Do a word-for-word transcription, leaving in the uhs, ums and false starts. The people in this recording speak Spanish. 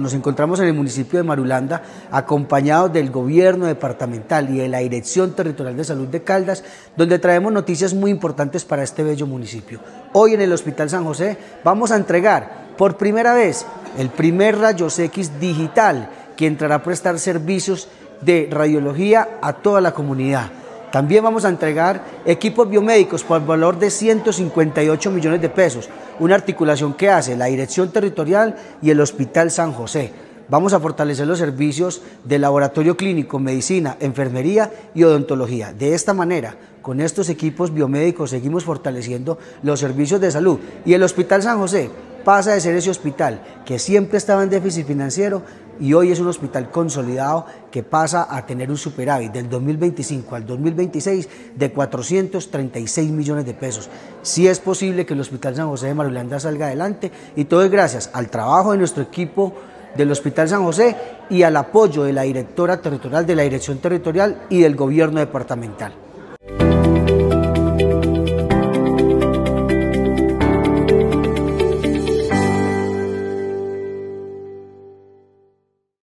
Nos encontramos en el municipio de Marulanda, acompañados del gobierno departamental y de la Dirección Territorial de Salud de Caldas, donde traemos noticias muy importantes para este bello municipio. Hoy en el Hospital San José vamos a entregar por primera vez el primer rayos X digital que entrará a prestar servicios de radiología a toda la comunidad. También vamos a entregar equipos biomédicos por valor de ciento cincuenta y ocho millones de pesos, una articulación que hace la Dirección Territorial y el Hospital San José. Vamos a fortalecer los servicios de laboratorio clínico, medicina, enfermería y odontología. De esta manera, con estos equipos biomédicos seguimos fortaleciendo los servicios de salud y el Hospital San José pasa de ser ese hospital que siempre estaba en déficit financiero y hoy es un hospital consolidado que pasa a tener un superávit del dos mil veinticinco al dos mil veintiséis de cuatrocientos treinta y seis millones de pesos. Sí es posible que el Hospital San José de Marulanda salga adelante y todo es gracias al trabajo de nuestro equipo del Hospital San José y al apoyo de la directora territorial, de la Dirección Territorial y del Gobierno Departamental.